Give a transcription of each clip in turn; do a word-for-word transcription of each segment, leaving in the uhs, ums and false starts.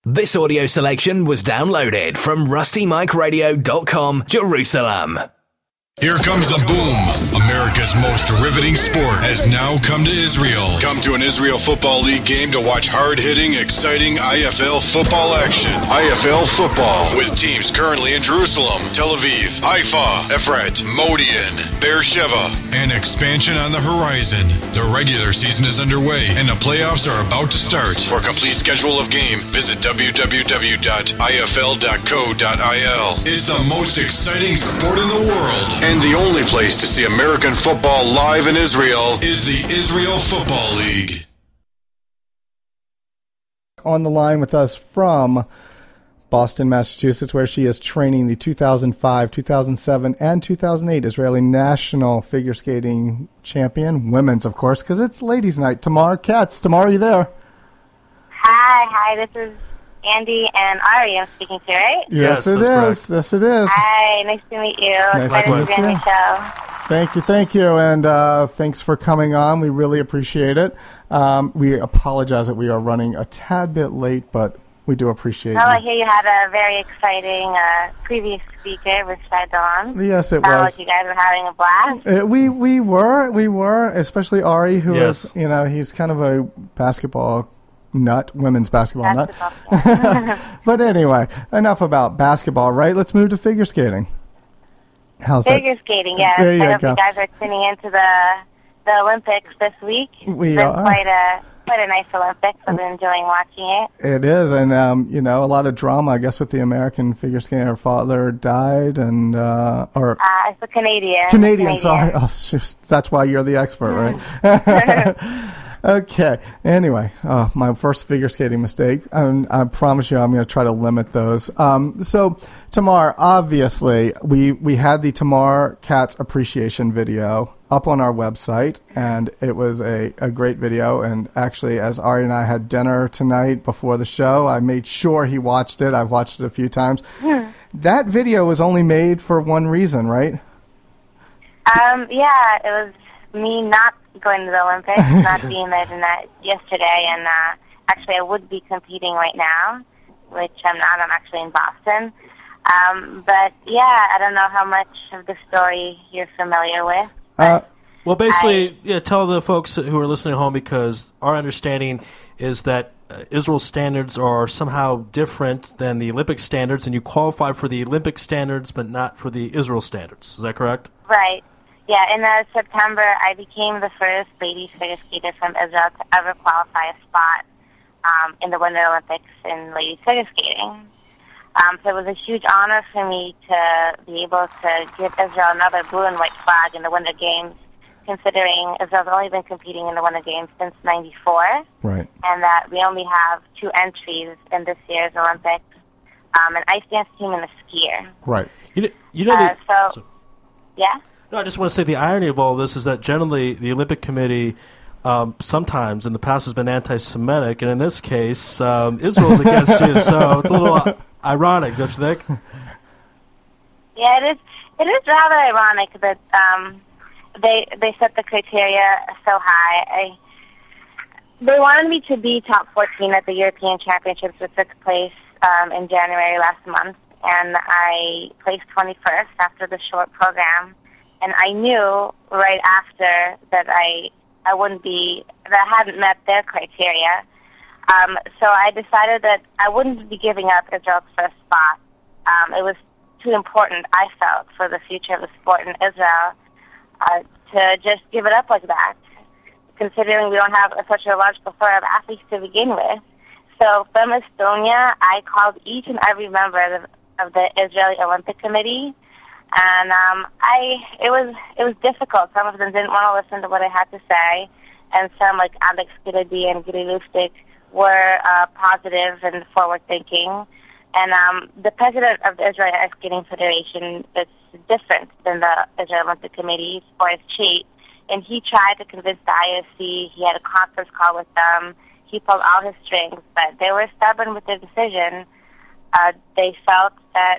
This audio selection was downloaded from rusty mike radio dot com, Jerusalem. Here comes the boom. America's most riveting sport has now come to Israel. Come to an Israel Football League game to watch hard-hitting, exciting I F L football action. I F L football with teams currently in Jerusalem, Tel Aviv, Haifa, Efrat, Modi'in, Beersheba, and expansion on the horizon. The regular season is underway, and the playoffs are about to start. For a complete schedule of game, visit w w w dot i f l dot co dot i l. It's the most exciting sport in the world. And the only place to see American football live in Israel is the Israel Football League. On the line with us from Boston, Massachusetts, where she is training the two thousand five, two thousand seven, and two thousand eight Israeli national figure skating champion, women's, of course, because it's ladies' night. Tamar Katz. Tamar, are you there? Hi, hi, this is Andy and Ari I'm speaking to, right? Yes, Yes, it that's is. correct. Yes, it is. Hi, nice to meet you. Nice Excited to to meet be on you. your show. Thank you, thank you, and uh, thanks for coming on. We really appreciate it. Um, we apologize that we are running a tad bit late, but we do appreciate Well, I it. hear you had a very exciting uh, previous speaker, Rashad Dawn. Yes, it Sounded was. like you guys were having a blast. Uh, we we were we were especially Ari, who Yes. is you know he's kind of a basketball nut, women's basketball nut. Basketball. But anyway, enough about basketball, right? Let's move to figure skating. How's Figure skating, yes. There you I hope go. you guys are tuning into the the Olympics this week. We it's are. been quite a quite a nice Olympics. I've been enjoying watching it. that? It is, and um, you know, a lot of drama. I guess with the American figure skater, her father died, and uh, or Uh, it's a Canadian. Canadian, sorry. Oh, shoot, that's why you're the expert, right? Okay. Anyway, uh, my first figure skating mistake. Um, I promise you I'm going to try to limit those. Um, so, Tamar, obviously, we, we had the Tamar Katz appreciation video up on our website, and it was a, a great video. And actually, as Ari and I had dinner tonight before the show, I made sure he watched it. I've watched it a few times. That video was only made for one reason, right? Um, yeah, it was me not going to the Olympics, not being there tonight, yesterday, and uh, actually I would be competing right now, which I'm not. I'm actually in Boston. Um, but yeah, I don't know how much of the story you're familiar with. Uh, Well, basically, yeah, tell the folks who are listening at home, because our understanding is that uh, Israel's standards are somehow different than the Olympic standards, and you qualify for the Olympic standards but not for the Israel standards. Is that correct? Right. Yeah, in uh, September, I became the first ladies figure skater from Israel to ever qualify a spot um, in the Winter Olympics in ladies figure skating. Um, so it was a huge honor for me to be able to give Israel another blue and white flag in the Winter Games, considering Israel's only been competing in the Winter Games since ninety-four, right. and that we only have two entries in this year's Olympics, um, an ice dance team and a skier. Right. You know, you know Uh, the, so, yeah? No, I just want to say the irony of all this is that generally the Olympic Committee um, sometimes in the past has been anti-Semitic, and in this case, um, Israel's against you. So it's a little uh, ironic, don't you think? Yeah, it is. It is rather ironic that um, they they set the criteria so high. I, they wanted me to be top fourteen at the European Championships, which took place um, in January last month, and I placed twenty-first after the short program. And I knew right after that I I wouldn't be that I hadn't met their criteria. Um, so I decided that I wouldn't be giving up Israel's first spot. Um, it was too important, I felt, for the future of the sport in Israel uh, to just give it up like that, considering we don't have a, such a large plethora of athletes to begin with. So from Estonia, I called each and every member of the, of the Israeli Olympic Committee, and um, I it was it was difficult. Some of them didn't want to listen to what I had to say, and some, like Alex Gidadi and Giri Lustig, were uh, positive and forward-thinking. And um, the president of the Israeli Ice Skating Federation is different than the Israeli Olympic Committee, Boris Chait, and he tried to convince the I O C. He had a conference call with them. He pulled all his strings, but they were stubborn with their decision. Uh, they felt that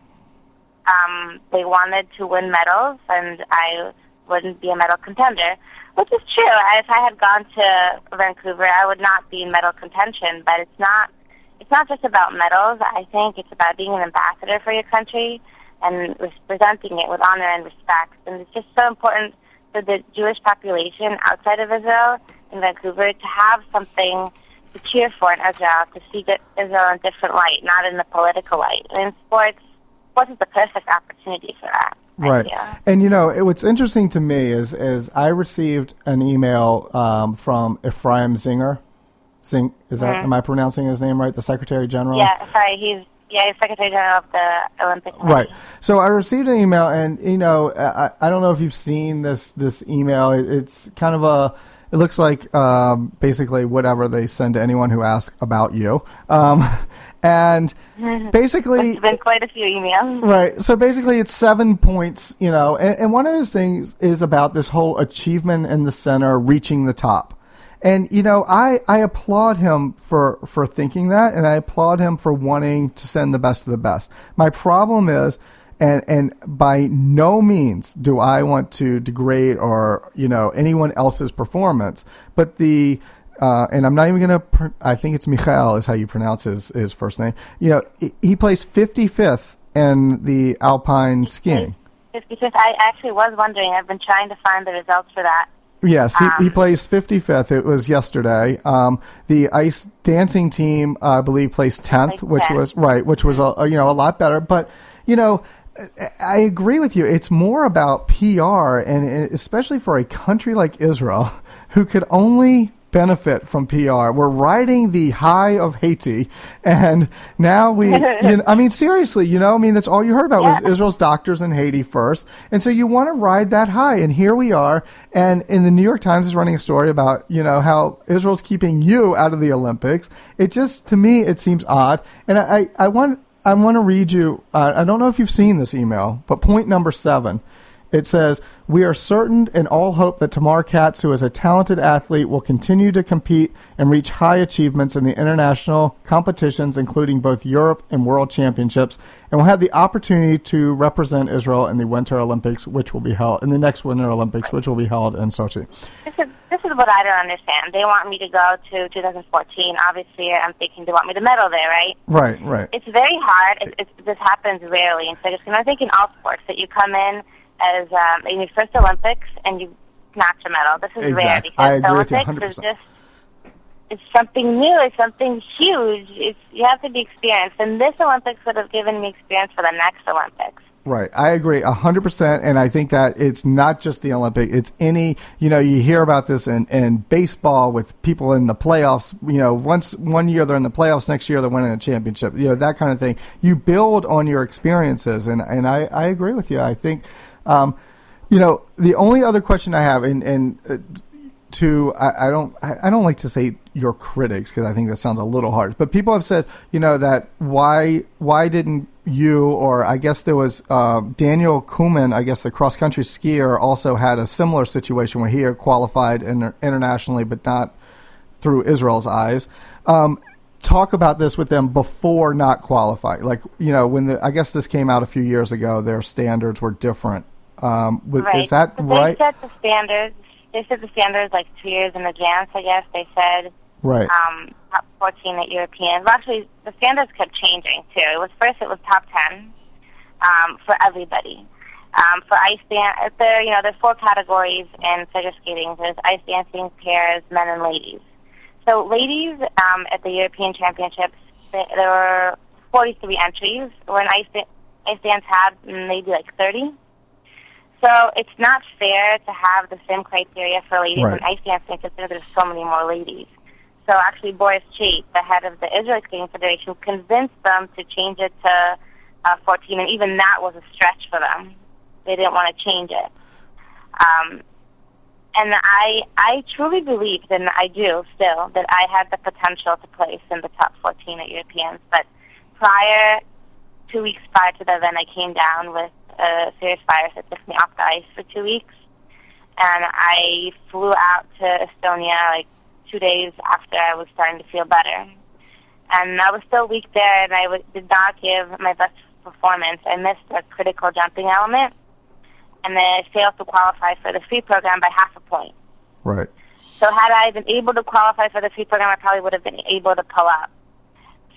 um, they wanted to win medals, and I wouldn't be a medal contender, which is true. If I had gone to Vancouver, I would not be in medal contention, but it's not it's not just about medals. I think it's about being an ambassador for your country and representing it with honor and respect. And it's just so important for the Jewish population outside of Israel in Vancouver to have something to cheer for in Israel, to see that Israel in a different light, not in the political light. And in sports, sports is the perfect opportunity for that. Right. And, you know, it, what's interesting to me is, is I received an email um, from Ephraim Zinger. Zing, is that, mm-hmm. am I pronouncing his name right? The Secretary General? Yeah, sorry, he's yeah, he's Secretary General of the Olympic Committee. Right. So I received an email, and you know, I, I don't know if you've seen this this email. It, it's kind of a, it looks like um, basically whatever they send to anyone who asks about you, um, and basically, there's been quite a few emails. Right. So basically, it's seven points, you know, and, and one of those things is about this whole achievement in the center reaching the top. And, you know, I, I applaud him for, for thinking that, and I applaud him for wanting to send the best of the best. My problem is, and, and by no means do I want to degrade or, you know, anyone else's performance, but the, uh, and I'm not even going to, pr- I think it's Michael is how you pronounce his, his first name. You know, he, he placed fifty-fifth in the alpine skiing. fifty-fifth. I actually was wondering. I've been trying to find the results for that. Yes, he, um, he placed fifty-fifth. It was yesterday. Um, the ice dancing team, uh, I believe, placed tenth, which tenth. was right, which was a, you know a lot better. But you know, I agree with you. It's more about P R, and especially for a country like Israel, who could only benefit from P R. We're riding the high of Haiti, and now we, you know, I mean, seriously, you know, I mean, that's all you heard about yeah. was Israel's doctors in Haiti first. And so you want to ride that high, and here we are. And in the New York Times is running a story about, you know, how Israel's keeping you out of the Olympics. It just, to me, it seems odd. And I, I, I want, I want to read you, uh, I don't know if you've seen this email, but point number seven. It says, we are certain and all hope that Tamar Katz, who is a talented athlete, will continue to compete and reach high achievements in the international competitions, including both Europe and World Championships, and will have the opportunity to represent Israel in the Winter Olympics, which will be held, in the next Winter Olympics, which will be held in Sochi. This is, this is what I don't understand. They want me to go to two thousand fourteen. Obviously, I'm thinking they want me to medal there, right? Right, right. It's very hard. It, it, this happens rarely. And so I think in all sports that you come in as um, in your first Olympics and you snatch a medal. This is exactly. rare because I agree the with you Olympics one hundred percent. is just, it's something new. It's something huge. It's, you have to be experienced. And this Olympics would have given me experience for the next Olympics. Right. I agree one hundred percent. And I think that it's not just the Olympic. It's any, you know, you hear about this in, in baseball with people in the playoffs. You know, once one year they're in the playoffs, next year they're winning a championship. You know, that kind of thing. You build on your experiences. And, and I, I agree with you. I think, um, you know, the only other question I have, and, and uh, to, I, I don't, I, I don't like to say your critics because I think that sounds a little harsh, but people have said, you know, that why, why didn't you, or I guess there was uh, Daniel Kuhlman, I guess the cross-country skier, also had a similar situation where he had qualified inter- internationally, but not through Israel's eyes. Um, talk about this with them before not qualifying. Like, you know, when the, I guess this came out a few years ago, their standards were different. Um, with, right. Is that but right? They set the standards. They set the standards like two years in advance, I guess. They said right. um, top fourteen at Europeans. Well, actually, the standards kept changing, too. It was first it was top ten um, for everybody. Um, for ice dance, there, you know, there's four categories in figure skating. There's ice dancing, pairs, men, and ladies. So ladies um, at the European Championships, there were forty-three entries, when ice, da- ice dance had maybe like thirty. So it's not fair to have the same criteria for ladies right. in ice dancing, considering there's so many more ladies. So actually, Boris Chait, the head of the Israel Skating Federation, convinced them to change it to uh, fourteen, and even that was a stretch for them. They didn't want to change it. Um, and I, I truly believe, and I do still, that I had the potential to place in the top fourteen at Europeans. But prior, two weeks prior to the event, I came down with a serious virus that took me off the ice for two weeks. And I flew out to Estonia like two days after I was starting to feel better. And I was still weak there, and I w- did not give my best performance. I missed a critical jumping element, and then I failed to qualify for the free program by half a point. Right. So had I been able to qualify for the free program, I probably would have been able to pull up.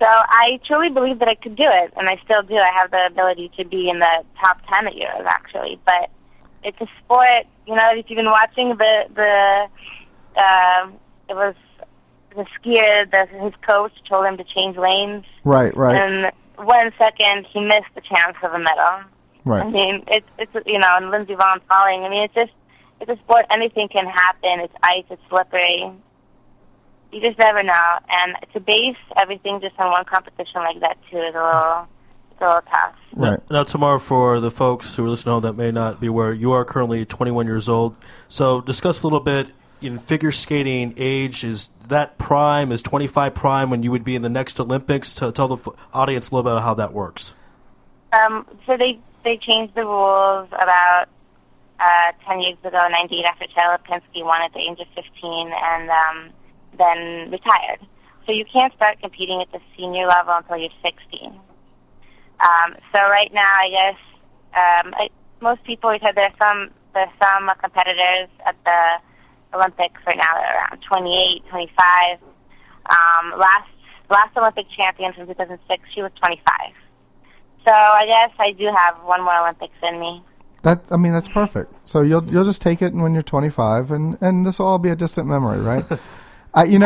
So I truly believe that I could do it, and I still do. I have the ability to be in the top ten at Euros, actually. But it's a sport, you know, if you've been watching the, the uh, it was the skier, the, his coach told him to change lanes. Right, right. And one second, he missed the chance of a medal. Right. I mean, it's, it's you know, and Lindsey Vonn falling. I mean, it's just, it's a sport, anything can happen. It's ice, it's slippery. You just never know. And to base everything just on one competition like that, too, is a little, it's a little tough. Right. Now, now, Tamar, for the folks who are listening home that may not be aware, you are currently twenty-one years old. So discuss a little bit in figure skating age. Is that prime? Is twenty-five prime when you would be in the next Olympics? To tell the f- audience a little bit about how that works. Um, so they, they changed the rules about uh, ten years ago, ninety-eight, after Tyler Lipinski won at the age of fifteen, and um, then retired. So you can't start competing at the senior level until you're sixteen. Um, so right now, I guess um, I, most people retire. There's some there's some uh, competitors at the Olympics right now that are around twenty-eight, twenty-five. Um, last last Olympic champion from two thousand six, she was twenty-five. So I guess I do have one more Olympics in me. That I mean, that's perfect. So you'll you'll just take it when you're twenty-five, and, and this will all be a distant memory, right? I, you know,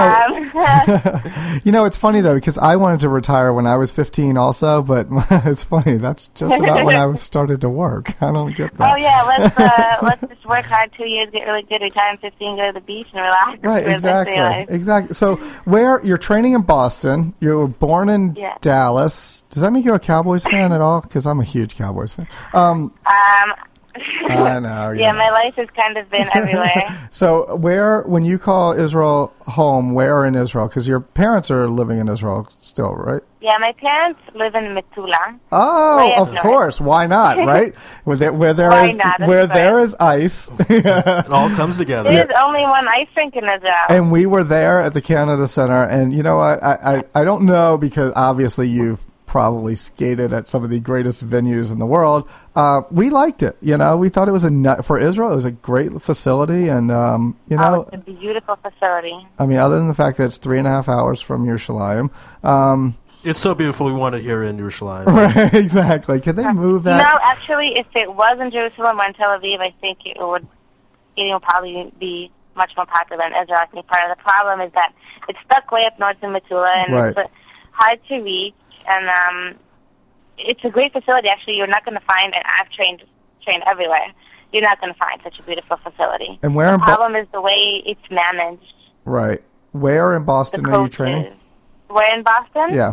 Um, you know, it's funny though because I wanted to retire when I was fifteen, also. But it's funny that's just about when I was started to work. I don't get that. Oh yeah, let's uh, let's just work hard two years, get really good, retire in fifteen, go to the beach and relax. Right, for the rest of your exactly, life. exactly. So, where you're training in Boston, you were born in Yeah. Dallas. Does that make you a Cowboys fan at all? Because I'm a huge Cowboys fan. Um, Um, I know. yeah, yeah. my life has kind of been everywhere. So, where when you call Israel home, where in Israel? Because your parents are living in Israel still, right? Yeah, my parents live in Metula. Oh, Way up of north. course. Why not? Right? Where there, where there Why is not? That's where right. there is ice. It all comes together. There's only one ice rink in Israel. And we were there at the Canada Center, and you know what? I, I, I don't know because obviously you've probably skated at some of the greatest venues in the world. Uh, we liked it. You know, we thought it was a nut for Israel. It was a great facility, and um, you oh, know, it's a beautiful facility. I mean, other than the fact that it's three and a half hours from Yerushalayim. Um, It's so beautiful. We want it here in Yerushalayim. right, exactly. Can they move that? No, actually, if it was in Jerusalem or in Tel Aviv, I think it would it would probably be much more popular in Israel. I think part of the problem is that it's stuck way up north in Metula, and Right. it's uh, hard to reach. And um, it's a great facility. Actually, you're not going to find, and I've trained trained everywhere. You're not going to find such a beautiful facility. And where the in Bo- problem is the way it's managed. Right. Where in The Boston are you coaches. training? Where in Boston? Yeah.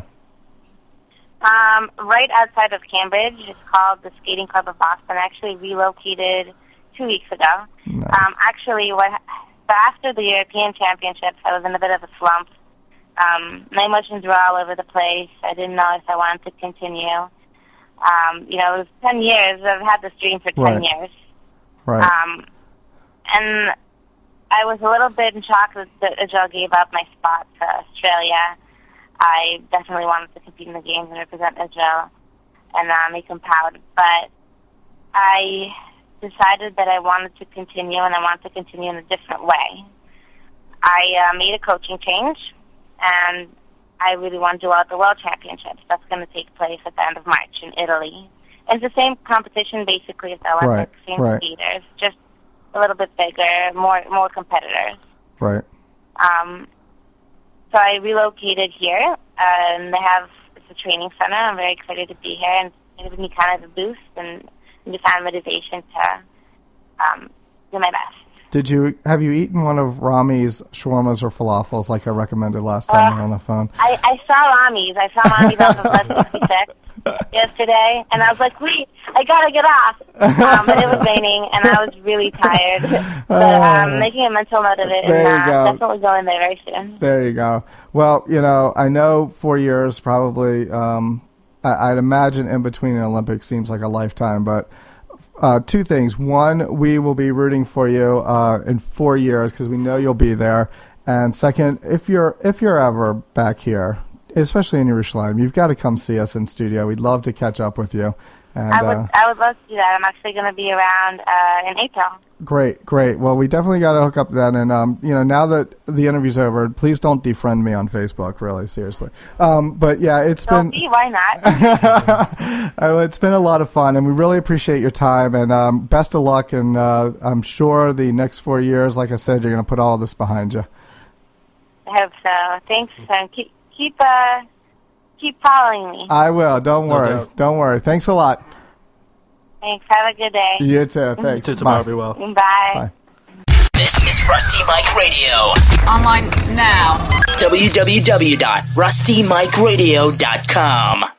Um, right outside of Cambridge. It's called the Skating Club of Boston. I actually relocated two weeks ago. Nice. Um, actually, what after the European Championships, I was in a bit of a slump. Um, my emotions were all over the place. I didn't know if I wanted to continue. Um, you know, it was ten years. I've had this dream for ten Right. years. Right. Um, and I was a little bit in shock that, that Israel gave up my spot to Australia. I definitely wanted to compete in the games and represent Israel and uh, make them proud. But I decided that I wanted to continue, and I wanted to continue in a different way. I uh, made a coaching change, and I really want to do out the World Championships. That's going to take place at the end of March in Italy. And it's the same competition, basically, as the Olympics, Right, same right. skaters, just a little bit bigger, more more competitors. Right. Um, so I relocated here, uh, and they have it's a training center. I'm very excited to be here, and it gives me kind of a boost and newfound motivation to um, do my best. Did you have you eaten one of Rami's shawarmas or falafels like I recommended last time we were on the phone? I, I saw Rami's. I saw Rami's off of West sixty-six yesterday, and I was like, wait, I gotta get off. Um, but it was raining, and I was really tired. But um, making a mental note of it, There and you uh, go. definitely going there very soon. There you go. Well, you know, I know four years probably. Um, I, I'd imagine in between the Olympics seems like a lifetime, but. Uh, two things. One, we will be rooting for you uh, in four years because we know you'll be there. And second, if you're if you're ever back here, especially in Yerushalayim, you've got to come see us in studio. We'd love to catch up with you. And I would, uh, I would love to do that. I'm actually going to be around uh, in April. Great, great. Well, we definitely got to hook up then. And, um, you know, now that the interview's over, please don't defriend me on Facebook, really, seriously. Um, but, yeah, it's Don't been... be, why not? It's been a lot of fun, and we really appreciate your time. And um, best of luck. And uh, I'm sure the next four years, like I said, you're going to put all this behind you. I hope so. Thanks, and keep, keep, uh, keep following me. I will. Don't No worry. doubt. Don't worry. Thanks a lot. Thanks. Have a good day. You too. Thanks. You too, Bye. Tamara. Be well. Bye. Bye. This is Rusty Mike Radio. Online now. w w w dot rusty mike radio dot com